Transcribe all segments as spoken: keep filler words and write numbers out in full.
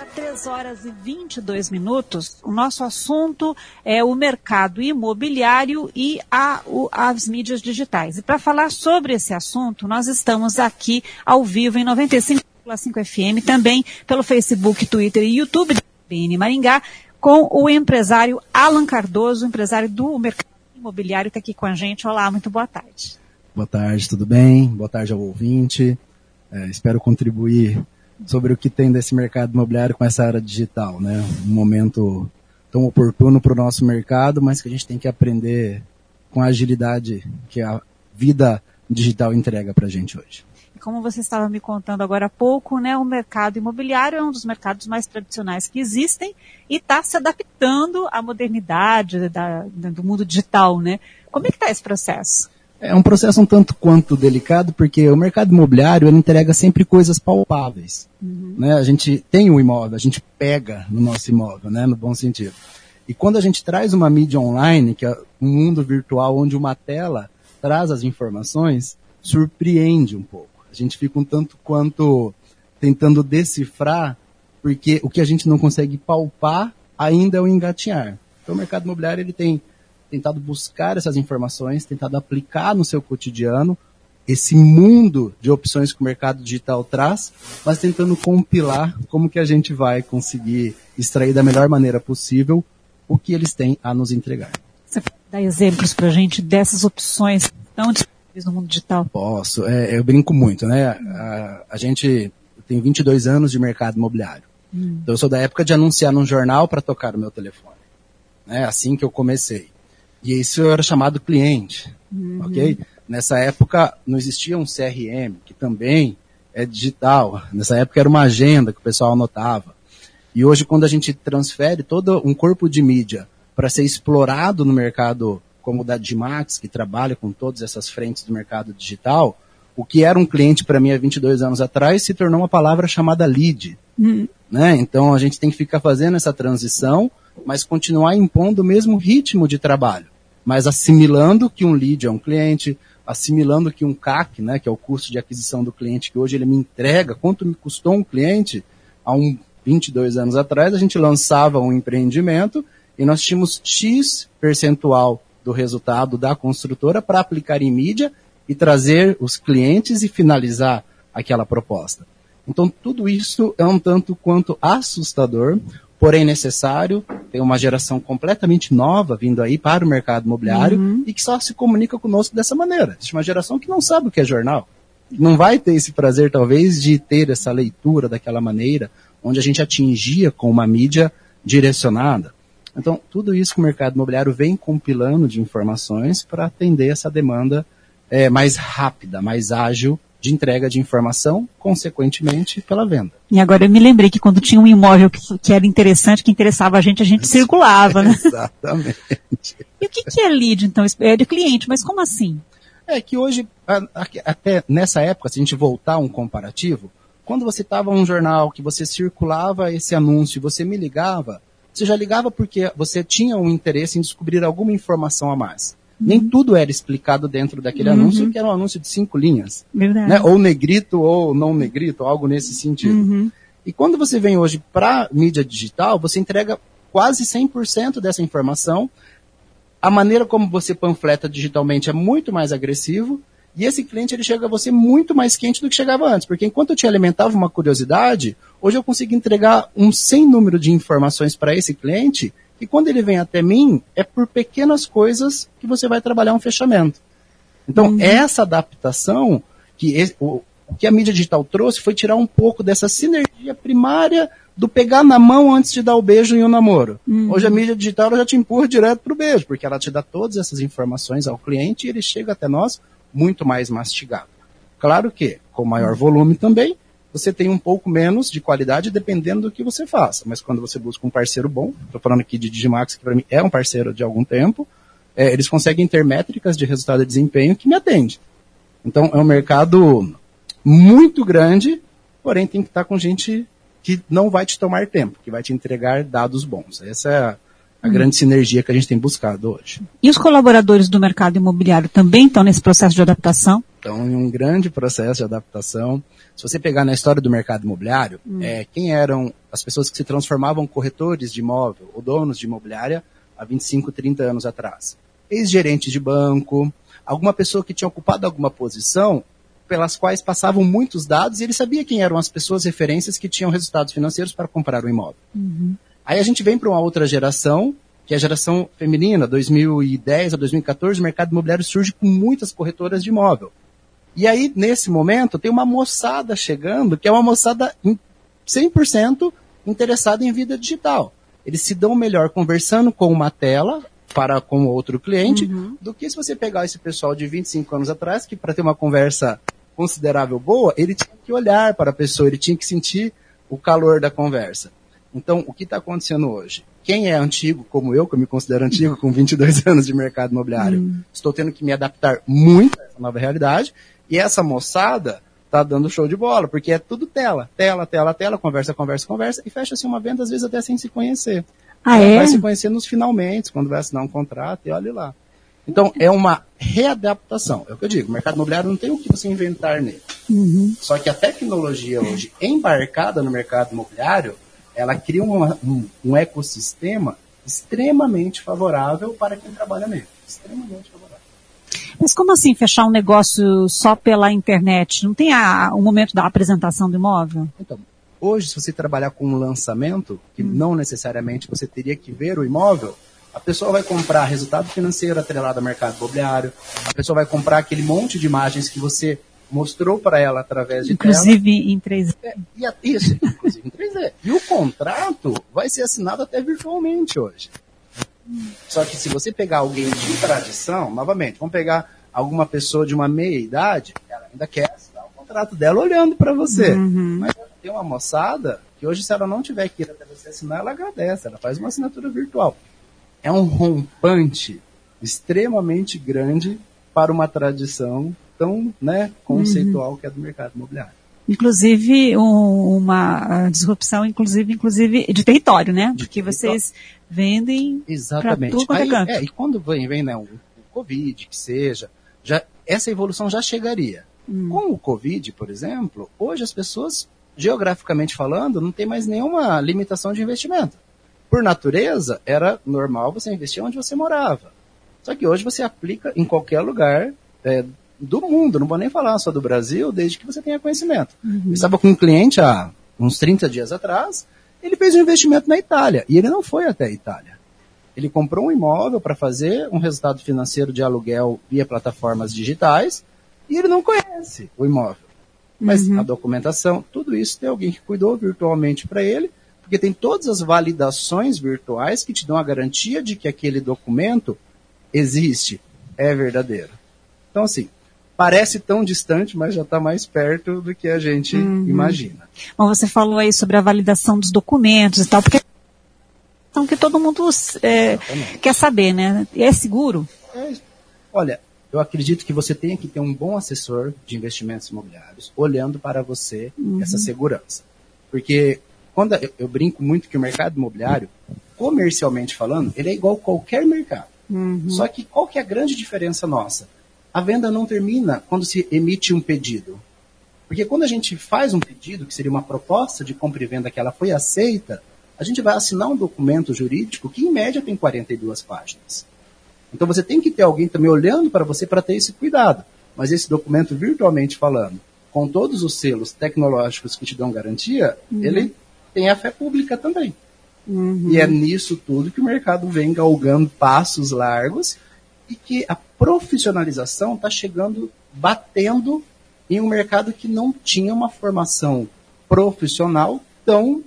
três horas e vinte e dois minutos, o nosso assunto é o mercado imobiliário e a, o, as mídias digitais. E para falar sobre esse assunto, nós estamos aqui ao vivo em noventa e cinco vírgula cinco F M, também pelo Facebook, Twitter e YouTube da B N Maringá, com o empresário Alan Cardoso, empresário do mercado imobiliário, está aqui com a gente. Olá, muito boa tarde. Boa tarde, tudo bem? Boa tarde ao ouvinte. É, espero contribuir sobre o que tem desse mercado imobiliário com essa área digital, né? Um momento tão oportuno para o nosso mercado, mas que a gente tem que aprender com a agilidade que a vida digital entrega para a gente hoje. Como você estava me contando agora há pouco, né, o mercado imobiliário é um dos mercados mais tradicionais que existem e está se adaptando à modernidade da, do mundo digital, né? Como é que está esse processo? É um processo um tanto quanto delicado, porque o mercado imobiliário ele entrega sempre coisas palpáveis. Uhum. Né? A gente tem um imóvel, a gente pega no nosso imóvel, né, no bom sentido. E quando a gente traz uma mídia online, que é um mundo virtual onde uma tela traz as informações, surpreende um pouco. A gente fica um tanto quanto tentando decifrar, porque o que a gente não consegue palpar ainda é o engatinhar. Então o mercado imobiliário ele tem tentado buscar essas informações, tentado aplicar no seu cotidiano esse mundo de opções que o mercado digital traz, mas tentando compilar como que a gente vai conseguir extrair da melhor maneira possível o que eles têm a nos entregar. Você pode dar exemplos para a gente dessas opções que estão disponíveis no mundo digital? Posso. É, eu brinco muito, né? A, a gente tem vinte e dois anos de mercado imobiliário. Hum. Então eu sou da época de anunciar num jornal para tocar o meu telefone. Né? Assim que eu comecei. E isso era chamado cliente, uhum. Ok? Nessa época não existia um C R M, que também é digital. Nessa época era uma agenda que o pessoal anotava. E hoje, quando a gente transfere todo um corpo de mídia para ser explorado no mercado como o da Dimax, que trabalha com todas essas frentes do mercado digital, o que era um cliente para mim há vinte e dois anos atrás se tornou uma palavra chamada lead. Uhum. Né? Então a gente tem que ficar fazendo essa transição, mas continuar impondo o mesmo ritmo de trabalho, mas assimilando que um lead é um cliente, assimilando que um C A C, né, que é o custo de aquisição do cliente, que hoje ele me entrega, quanto me custou um cliente, há um vinte e dois anos atrás, a gente lançava um empreendimento e nós tínhamos X percentual do resultado da construtora para aplicar em mídia e trazer os clientes e finalizar aquela proposta. Então tudo isso é um tanto quanto assustador, porém necessário. Tem uma geração completamente nova vindo aí para o mercado imobiliário uhum. e que só se comunica conosco dessa maneira. Existe uma geração que não sabe o que é jornal. Não vai ter esse prazer, talvez, de ter essa leitura daquela maneira, onde a gente atingia com uma mídia direcionada. Então, tudo isso que o mercado imobiliário vem compilando de informações para atender essa demanda é, mais rápida, mais ágil, de entrega de informação, consequentemente, pela venda. E agora eu me lembrei que quando tinha um imóvel que, que era interessante, que interessava a gente, a gente circulava, né? Exatamente. E o que, que é lead, então? É de cliente, mas como assim? É que hoje, até nessa época, se a gente voltar a um comparativo, quando você estava num jornal, que você circulava esse anúncio, você me ligava, você já ligava porque você tinha um interesse em descobrir alguma informação a mais. Nem tudo era explicado dentro daquele uhum. anúncio, que era um anúncio de cinco linhas. Né? Ou negrito, ou não negrito, algo nesse sentido. Uhum. E quando você vem hoje para mídia digital, você entrega quase cem por cento dessa informação. A maneira como você panfleta digitalmente é muito mais agressivo, e esse cliente ele chega a você muito mais quente do que chegava antes. Porque enquanto eu te alimentava uma curiosidade, hoje eu consigo entregar um sem número de informações para esse cliente, e quando ele vem até mim, é por pequenas coisas que você vai trabalhar um fechamento. Então, uhum. essa adaptação que esse, o, o que a mídia digital trouxe foi tirar um pouco dessa sinergia primária do pegar na mão antes de dar o beijo em um namoro. Uhum. Hoje a mídia digital ela já te empurra direto para o beijo, porque ela te dá todas essas informações ao cliente e ele chega até nós muito mais mastigado. Claro que, com maior volume também, você tem um pouco menos de qualidade dependendo do que você faça. Mas quando você busca um parceiro bom, estou falando aqui de Digimax, que para mim é um parceiro de algum tempo, é, eles conseguem ter métricas de resultado e desempenho que me atendem. Então é um mercado muito grande, porém tem que estar com gente que não vai te tomar tempo, que vai te entregar dados bons. Essa é a, a hum. grande sinergia que a gente tem buscado hoje. E os colaboradores do mercado imobiliário também estão nesse processo de adaptação? Estão em um grande processo de adaptação. Se você pegar na história do mercado imobiliário, hum. é, quem eram as pessoas que se transformavam corretores de imóvel ou donos de imobiliária há vinte e cinco, trinta anos atrás? Ex-gerentes de banco, alguma pessoa que tinha ocupado alguma posição pelas quais passavam muitos dados e ele sabia quem eram as pessoas referências que tinham resultados financeiros para comprar o imóvel. Uhum. Aí a gente vem para uma outra geração, que é a geração feminina, dois mil e dez a dois mil e quatorze, o mercado imobiliário surge com muitas corretoras de imóvel. E aí, nesse momento, tem uma moçada chegando, que é uma moçada cem por cento interessada em vida digital. Eles se dão melhor conversando com uma tela, para com outro cliente, uhum. do que se você pegar esse pessoal de vinte e cinco anos atrás, que para ter uma conversa considerável boa, ele tinha que olhar para a pessoa, ele tinha que sentir o calor da conversa. Então, o que está acontecendo hoje? Quem é antigo, como eu, que eu me considero antigo, com vinte e dois anos de mercado imobiliário, uhum. estou tendo que me adaptar muito a essa nova realidade, e essa moçada está dando show de bola, porque é tudo tela, tela, tela, tela, conversa, conversa, conversa, e fecha-se uma venda, às vezes até sem se conhecer. Ah, é? Vai se conhecer nos finalmente, quando vai assinar um contrato, e olha lá. Então, é uma readaptação. É o que eu digo, o mercado imobiliário não tem o que você inventar nele. Uhum. Só que a tecnologia hoje, embarcada no mercado imobiliário, ela cria uma, um, um ecossistema extremamente favorável para quem trabalha nele. Extremamente favorável. Mas como assim fechar um negócio só pela internet? Não tem a, o momento da apresentação do imóvel? Então, hoje, se você trabalhar com um lançamento, que hum. não necessariamente você teria que ver o imóvel, a pessoa vai comprar resultado financeiro atrelado ao mercado imobiliário, a pessoa vai comprar aquele monte de imagens que você mostrou para ela através de inclusive tela. Em três D. É, e a, isso, inclusive em três D. E o contrato vai ser assinado até virtualmente hoje. Hum. Só que se você pegar alguém de tradição, novamente, vamos pegar alguma pessoa de uma meia-idade, ela ainda quer assinar o contrato dela olhando para você. Uhum. Mas tem uma moçada que hoje, se ela não tiver que ir até você assinar, ela agradece, ela faz uma assinatura virtual. É um rompante extremamente grande para uma tradição tão, né, conceitual, uhum. que é do mercado imobiliário. Inclusive um, uma disrupção, inclusive, inclusive de território, né? De Porque território. Vocês vendem para tudo quanto é canto. É, e quando vem, vem né, o, o Covid, que seja, já, essa evolução já chegaria. Hum. Com o Covid, por exemplo, hoje as pessoas, geograficamente falando, não tem mais nenhuma limitação de investimento. Por natureza, era normal você investir onde você morava. Só que hoje você aplica em qualquer lugar é, do mundo, não vou nem falar só do Brasil, desde que você tenha conhecimento. Uhum. Eu estava com um cliente há uns trinta dias atrás, ele fez um investimento na Itália, e ele não foi até a Itália. Ele comprou um imóvel para fazer um resultado financeiro de aluguel via plataformas digitais, e ele não conhece o imóvel. Mas uhum. a documentação, tudo isso tem alguém que cuidou virtualmente para ele, porque tem todas as validações virtuais que te dão a garantia de que aquele documento existe, é verdadeiro. Então, assim, parece tão distante, mas já está mais perto do que a gente uhum. imagina. Bom, você falou aí sobre a validação dos documentos e tal, porque então que todo mundo é, quer saber, né? É seguro? É, olha, eu acredito que você tenha que ter um bom assessor de investimentos imobiliários olhando para você uhum. essa segurança. Porque quando eu, eu brinco muito que o mercado imobiliário, comercialmente falando, ele é igual a qualquer mercado. Uhum. Só que qual que é a grande diferença nossa? A venda não termina quando se emite um pedido. Porque quando a gente faz um pedido, que seria uma proposta de compra e venda que ela foi aceita, a gente vai assinar um documento jurídico que, em média, tem quarenta e duas páginas. Então, você tem que ter alguém também olhando para você para ter esse cuidado. Mas esse documento, virtualmente falando, com todos os selos tecnológicos que te dão garantia, uhum. ele tem a fé pública também. Uhum. E é nisso tudo que o mercado vem galgando passos largos e que a profissionalização está chegando, batendo em um mercado que não tinha uma formação profissional tão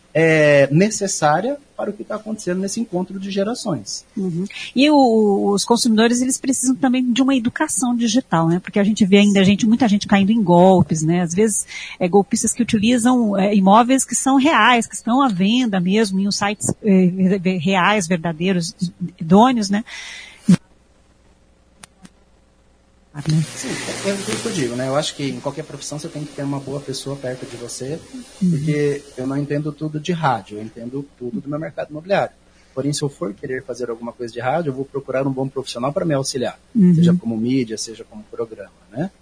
é, necessária para o que está acontecendo nesse encontro de gerações. Uhum. E o, os consumidores, eles precisam também de uma educação digital, né? Porque a gente vê ainda gente, muita gente caindo em golpes, né? Às vezes, é, golpistas que utilizam é, imóveis que são reais, que estão à venda mesmo, em sites é, reais, verdadeiros, idôneos, né? Sim, é o que eu digo, né? Eu acho que em qualquer profissão você tem que ter uma boa pessoa perto de você, uhum. porque eu não entendo tudo de rádio, eu entendo tudo do meu mercado imobiliário. Porém, se eu for querer fazer alguma coisa de rádio, eu vou procurar um bom profissional para me auxiliar, uhum. seja como mídia, seja como programa, né?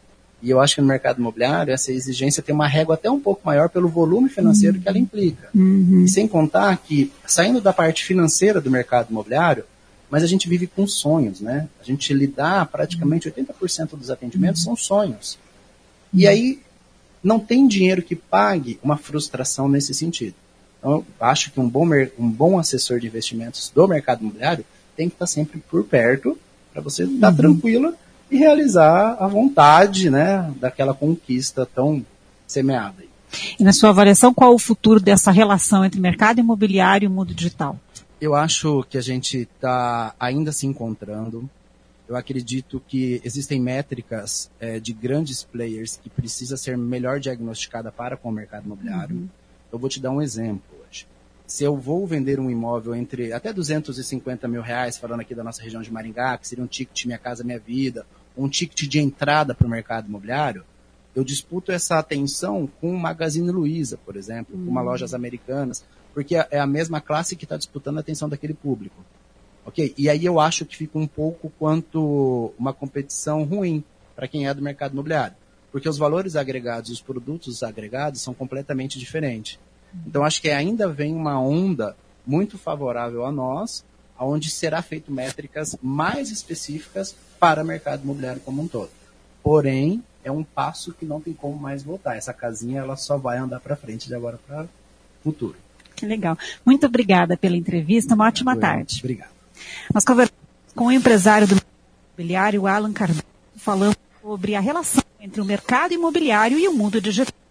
E eu acho que no mercado imobiliário essa exigência tem uma régua até um pouco maior pelo volume financeiro uhum. que ela implica. Uhum. E sem contar que, saindo da parte financeira do mercado imobiliário, mas a gente vive com sonhos, né? A gente lidar praticamente oitenta por cento dos atendimentos uhum. são sonhos. Uhum. E aí não tem dinheiro que pague uma frustração nesse sentido. Então, eu acho que um bom, um bom assessor de investimentos do mercado imobiliário tem que estar sempre por perto para você estar uhum. tranquila e realizar a vontade, né, daquela conquista tão semeada. E na sua avaliação, qual o futuro dessa relação entre mercado imobiliário e o mundo digital? Eu acho que a gente está ainda se encontrando. Eu acredito que existem métricas é, de grandes players que precisa ser melhor diagnosticada para com o mercado imobiliário. Uhum. Eu vou te dar um exemplo hoje. Se eu vou vender um imóvel entre até duzentos e cinquenta mil reais, falando aqui da nossa região de Maringá, que seria um ticket Minha Casa Minha Vida, um ticket de entrada para o mercado imobiliário, eu disputo essa atenção com o Magazine Luiza, por exemplo, uhum. com uma Lojas Americanas, porque é a mesma classe que está disputando a atenção daquele público. Ok? E aí eu acho que fica um pouco quanto uma competição ruim para quem é do mercado imobiliário, porque os valores agregados, os produtos agregados são completamente diferentes. Então, acho que ainda vem uma onda muito favorável a nós, onde será feito métricas mais específicas para o mercado imobiliário como um todo. Porém, é um passo que não tem como mais voltar. Essa casinha ela só vai andar para frente de agora para o futuro. Que legal. Muito obrigada pela entrevista. Uma ótima tarde. Obrigado. Nós conversamos com o empresário do imobiliário, Alan Cardoso, falando sobre a relação entre o mercado imobiliário e o mundo digital.